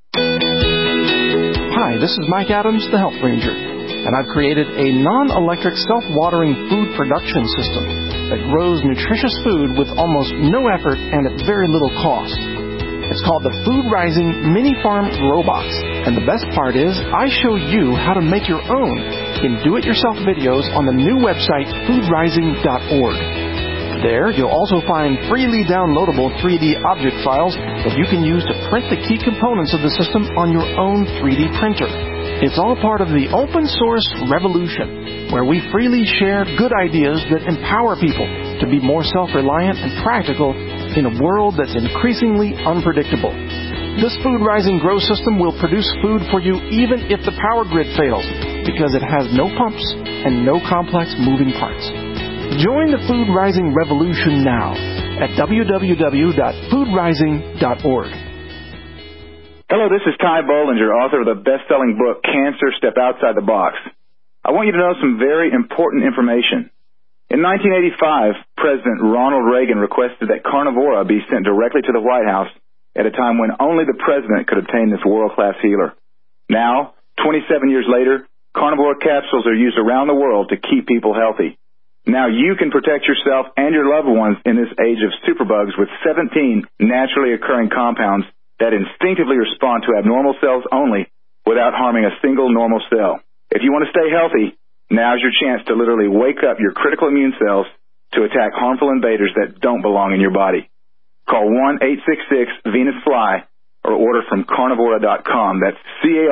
Hi, this is Mike Adams, the Health Ranger, and I've created a non-electric self-watering food production system that grows nutritious food with almost no effort and at very little cost. It's called the Food Rising Mini Farm Grow Box, and the best part is I show you how to make your own in do-it-yourself videos on the new website foodrising.org. There, you'll also find freely downloadable 3D object files that you can use to print the key components of the system on your own 3D printer. It's all part of the open source revolution, where we freely share good ideas that empower people to be more self-reliant and practical in a world that's increasingly unpredictable. This Food Rising Grow system will produce food for you even if the power grid fails, because it has no pumps and no complex moving parts. Join the Food Rising revolution now at www.foodrising.org. Hello, this is Ty Bollinger, author of the best-selling book, Cancer, Step Outside the Box. I want you to know some very important information. In 1985, President Ronald Reagan requested that Carnivora be sent directly to the White House at a time when only the president could obtain this world-class healer. Now, 27 years later, Carnivora capsules are used around the world to keep people healthy. Now you can protect yourself and your loved ones in this age of superbugs with 17 naturally occurring compounds that instinctively respond to abnormal cells only without harming a single normal cell. If you want to stay healthy, now's your chance to literally wake up your critical immune cells to attack harmful invaders that don't belong in your body. Call 1-866-VENUS-FLY or order from carnivora.com. That's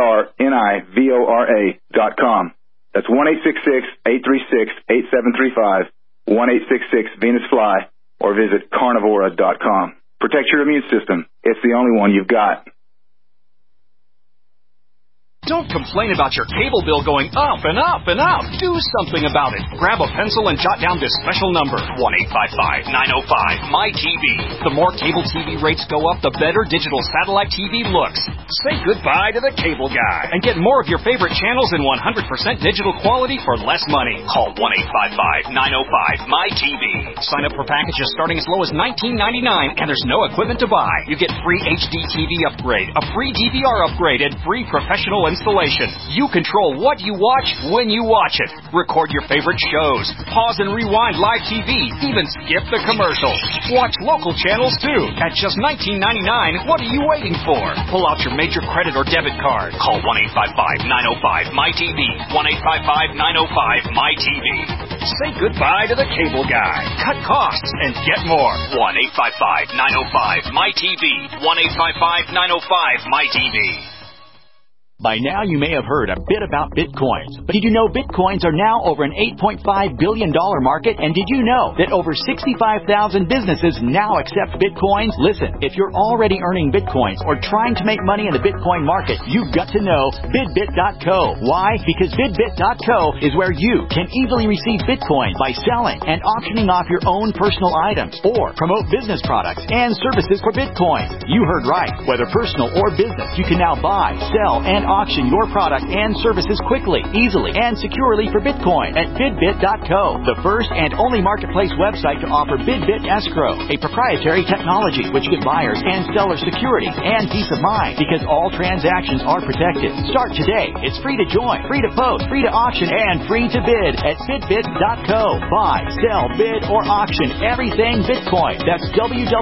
CARNIVORA.com. That's 1-866-836-8735, 1-866-VENUS-FLY, or visit carnivora.com. Protect your immune system. It's the only one you've got. Don't complain about your cable bill going up and up and up. Do something about it. Grab a pencil and jot down this special number, 1-855-905-MY-TV. The more cable TV rates go up, the better digital satellite TV looks. Say goodbye to the cable guy and get more of your favorite channels in 100% digital quality for less money. Call 1-855-905-MY-TV. Sign up for packages starting as low as $19.99, and there's no equipment to buy. You get free HD TV upgrade, a free DVR upgrade, and free professional installation. You control what you watch when you watch it. Record your favorite shows. Pause and rewind live TV. Even skip the commercials. Watch local channels too. At just $19.99, what are you waiting for? Pull out your major credit or debit card. Call 1-855-905-MY-TV. 1-855-905-MY-TV. Say goodbye to the cable guy. Cut costs and get more. 1-855-905-MY-TV. 1-855-905-MY-TV. By now, you may have heard a bit about Bitcoins. But did you know Bitcoins are now over an $8.5 billion market? And did you know that over 65,000 businesses now accept Bitcoins? Listen, if you're already earning Bitcoins or trying to make money in the Bitcoin market, you've got to know BidBit.co. Why? Because BidBit.co is where you can easily receive Bitcoin by selling and auctioning off your own personal items or promote business products and services for Bitcoin. You heard right. Whether personal or business, you can now buy, sell, and auction your product and services quickly, easily, and securely for Bitcoin at BidBit.co, the first and only marketplace website to offer BidBit Escrow, a proprietary technology which gives buyers and sellers security and peace of mind because all transactions are protected. Start today. It's free to join, free to post, free to auction, and free to bid at BidBit.co. Buy, sell, bid, or auction everything Bitcoin. That's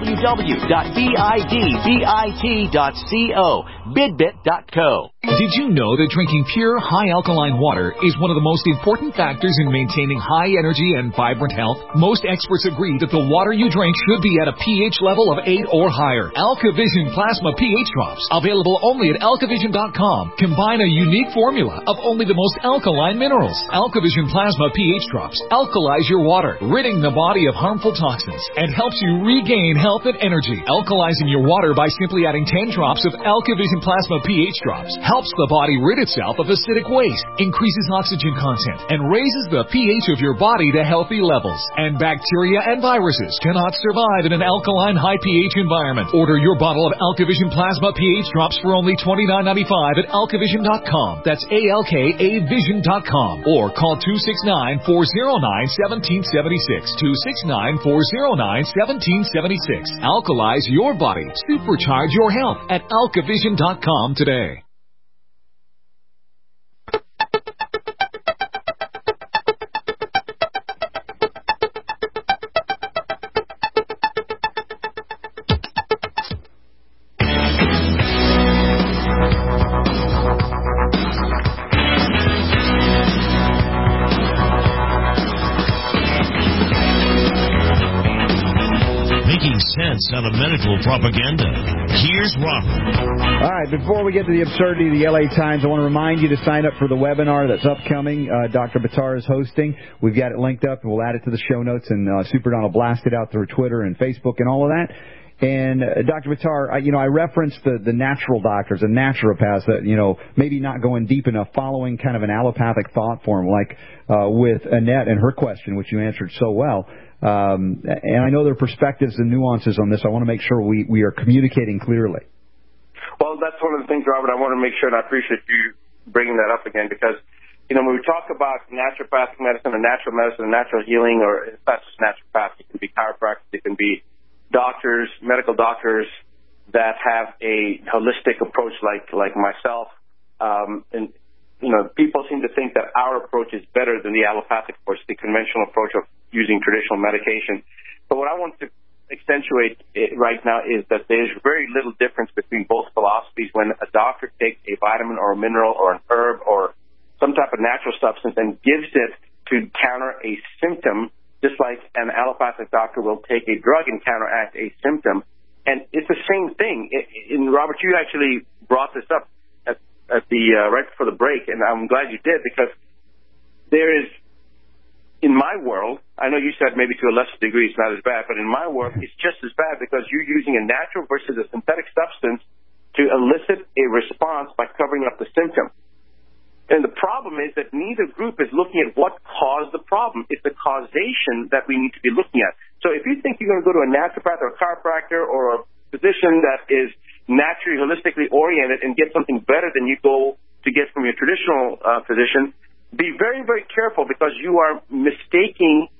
www.bidbit.co. BidBit.co. Did you know that drinking pure, high alkaline water is one of the most important factors in maintaining high energy and vibrant health? Most experts agree that the water you drink should be at a pH level of 8 or higher. AlkaVision Plasma pH Drops, available only at alkavision.com, combine a unique formula of only the most alkaline minerals. AlkaVision Plasma pH Drops alkalize your water, ridding the body of harmful toxins, and helps you regain health and energy. Alkalizing your water by simply adding 10 drops of AlkaVision Plasma pH Drops helps the body rid itself of acidic waste, increases oxygen content, and raises the pH of your body to healthy levels. And bacteria and viruses cannot survive in an alkaline high pH environment. Order your bottle of AlkaVision Plasma pH Drops for only $29.95 at alkavision.com. That's ALKAvision.com. Or call 269-409-1776. 269-409-1776. Alkalize your body. Supercharge your health at alkavision.com today. Out of medical propaganda. Here's Robert. All right, before we get to the absurdity of the LA Times, I want to remind you to sign up for the webinar that's upcoming. Dr. Buttar is hosting. We've got it linked up, and we'll add it to the show notes, and Super Don will blast it out through Twitter and Facebook and all of that. And Dr. Buttar, I referenced the natural doctors and naturopaths that, maybe not going deep enough, following kind of an allopathic thought form, like with Annette and her question, which you answered so well. And I know there are perspectives and nuances on this. I want to make sure we are communicating clearly. Well, that's one of the things, Robert, I want to make sure, and I appreciate you bringing that up again, because, when we talk about naturopathic medicine and natural medicine and natural healing, or it's not just naturopathic, it can be chiropractors, it can be doctors, medical doctors that have a holistic approach like myself. And, people seem to think that our approach is better than the allopathic approach, the conventional approach of using traditional medication. But what I want to accentuate right now is that there's very little difference between both philosophies when a doctor takes a vitamin or a mineral or an herb or some type of natural substance and gives it to counter a symptom, just like an allopathic doctor will take a drug and counteract a symptom. And it's the same thing. And Robert, you actually brought this up at the right before the break, and I'm glad you did, because there is, in my world, I know you said maybe to a lesser degree it's not as bad, but in my world it's just as bad, because you're using a natural versus a synthetic substance to elicit a response by covering up the symptom. And the problem is that neither group is looking at what caused the problem. It's the causation that we need to be looking at. So if you think you're going to go to a naturopath or a chiropractor or a physician that is naturally, holistically oriented and get something better than you go to get from your traditional physician, be very, very careful, because you are mistaking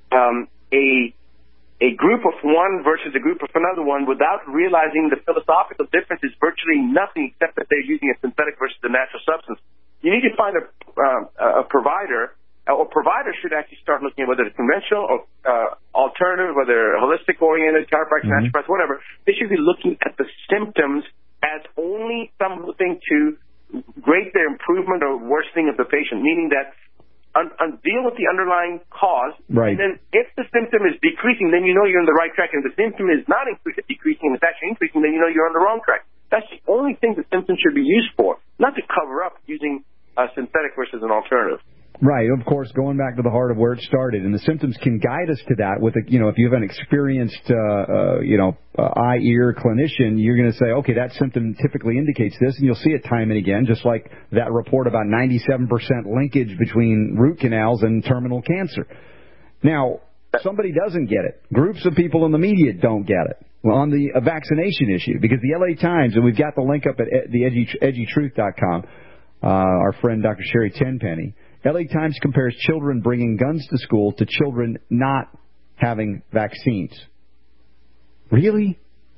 a group of one versus a group of another one without realizing the philosophical difference is virtually nothing except that they're using a synthetic versus a natural substance. You need to find a provider, or providers should actually start looking at whether it's conventional or alternative, whether holistic-oriented, chiropractic, naturopath, whatever. They should be looking at the symptoms as only something to grade their improvement or worsening of the patient, meaning that deal with the underlying cause, right. And then if the symptom is decreasing, then you know you're on the right track. And if the symptom is not decreasing, and it's actually increasing, then you know you're on the wrong track. That's the only thing the symptom should be used for, not to cover up using a synthetic versus an alternative. Right, of course, going back to the heart of where it started, and the symptoms can guide us to that. With if you have an experienced, eye, ear clinician, you're going to say, okay, that symptom typically indicates this, and you'll see it time and again, just like that report about 97% linkage between root canals and terminal cancer. Now, somebody doesn't get it. Groups of people in the media don't get it. Well, on the vaccination issue, because the LA Times, and we've got the link up at the edgytruth.com, our friend Dr. Sherry Tenpenny, LA Times compares children bringing guns to school to children not having vaccines. Really?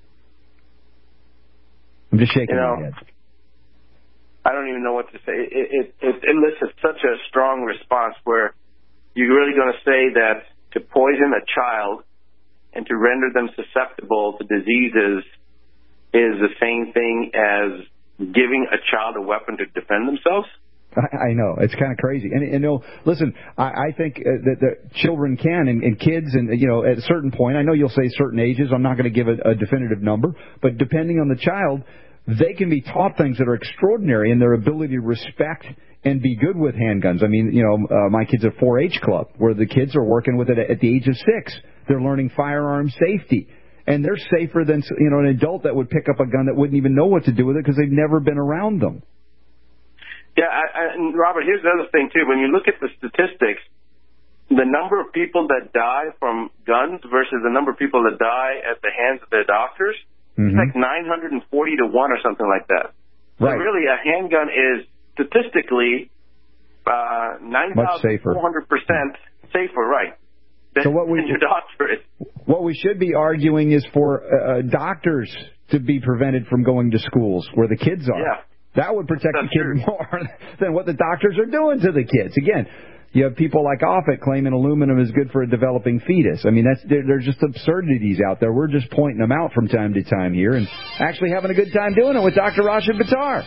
I'm just shaking my head. I don't even know what to say. It elicits such a strong response where you're really going to say that to poison a child and to render them susceptible to diseases is the same thing as giving a child a weapon to defend themselves? I know. It's kind of crazy. And listen, I think that children can, and kids, and, at a certain point, I know you'll say certain ages, I'm not going to give a definitive number, but depending on the child, they can be taught things that are extraordinary in their ability to respect and be good with handguns. I mean, my kids are 4-H club, where the kids are working with it at the age of 6. They're learning firearm safety. And they're safer than, an adult that would pick up a gun that wouldn't even know what to do with it because they've never been around them. Yeah, and Robert, here's the other thing, too. When you look at the statistics, the number of people that die from guns versus the number of people that die at the hands of their doctors, it's like 940 to 1 or something like that. Right. So really, a handgun is statistically 9,400% safer, right, than your doctor is. What we should be arguing is for doctors to be prevented from going to schools where the kids are. Yeah. That would protect the kids more than what the doctors are doing to the kids. Again, you have people like Offit claiming aluminum is good for a developing fetus. I mean, there's just absurdities out there. We're just pointing them out from time to time here and actually having a good time doing it with Dr. Rashid Buttar.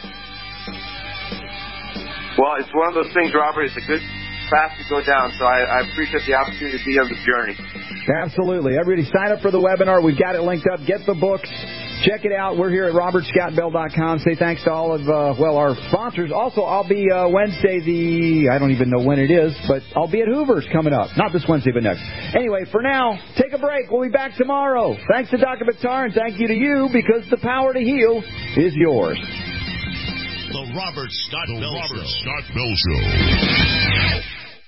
Well, it's one of those things, Robert. It's a good path to go down, so I appreciate the opportunity to be on the journey. Absolutely. Everybody sign up for the webinar. We've got it linked up. Get the books. Check it out. We're here at robertscottbell.com. Say thanks to all of, our sponsors. Also, I'll be Wednesday, I don't even know when it is, but I'll be at Hoover's coming up. Not this Wednesday, but next. Anyway, for now, take a break. We'll be back tomorrow. Thanks to Dr. Buttar, and thank you to you, because the power to heal is yours. The Robert Scott Bell Show.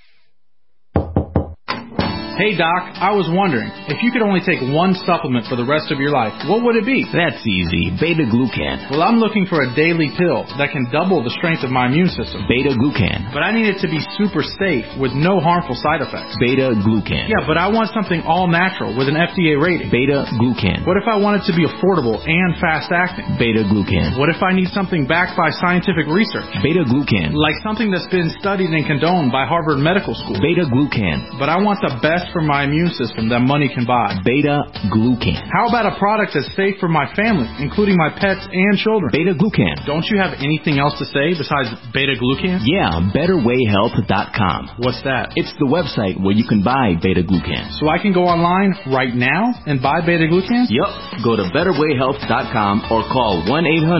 Hey, Doc, I was wondering, if you could only take one supplement for the rest of your life, what would it be? That's easy. Beta-glucan. Well, I'm looking for a daily pill that can double the strength of my immune system. Beta-glucan. But I need it to be super safe with no harmful side effects. Beta-glucan. Yeah, but I want something all-natural with an FDA rating. Beta-glucan. What if I want it to be affordable and fast-acting? Beta-glucan. What if I need something backed by scientific research? Beta-glucan. Like something that's been studied and condoned by Harvard Medical School. Beta-glucan. But I want the best for my immune system that money can buy. Beta-glucan. How about a product that's safe for my family, including my pets and children? Beta-glucan. Don't you have anything else to say besides beta-glucan? Yeah, BetterWayHealth.com. What's that? It's the website where you can buy beta-glucan. So I can go online right now and buy beta-glucan? Yup. Go to BetterWayHealth.com or call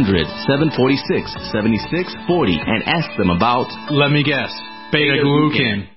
1-800-746-7640 and ask them about... Let me guess. Beta-glucan.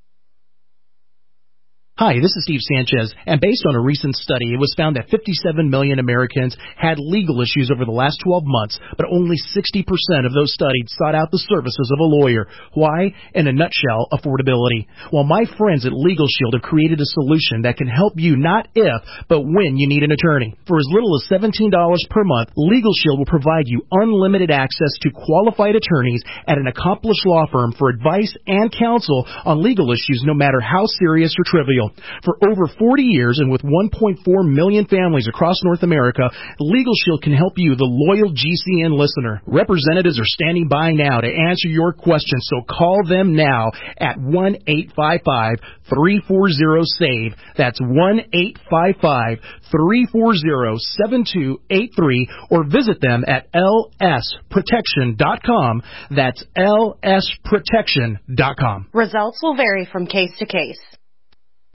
Hi, this is Steve Sanchez, and based on a recent study, it was found that 57 million Americans had legal issues over the last 12 months, but only 60% of those studied sought out the services of a lawyer. Why? In a nutshell, affordability. Well, my friends at Legal Shield have created a solution that can help you not if, but when you need an attorney. For as little as $17 per month, Legal Shield will provide you unlimited access to qualified attorneys at an accomplished law firm for advice and counsel on legal issues, no matter how serious or trivial. For over 40 years and with 1.4 million families across North America, Legal Shield can help you, the loyal GCN listener. Representatives are standing by now to answer your questions, so call them now at 1-855-340-SAVE. That's 1-855-340-7283, or visit them at lsprotection.com. That's lsprotection.com. Results will vary from case to case.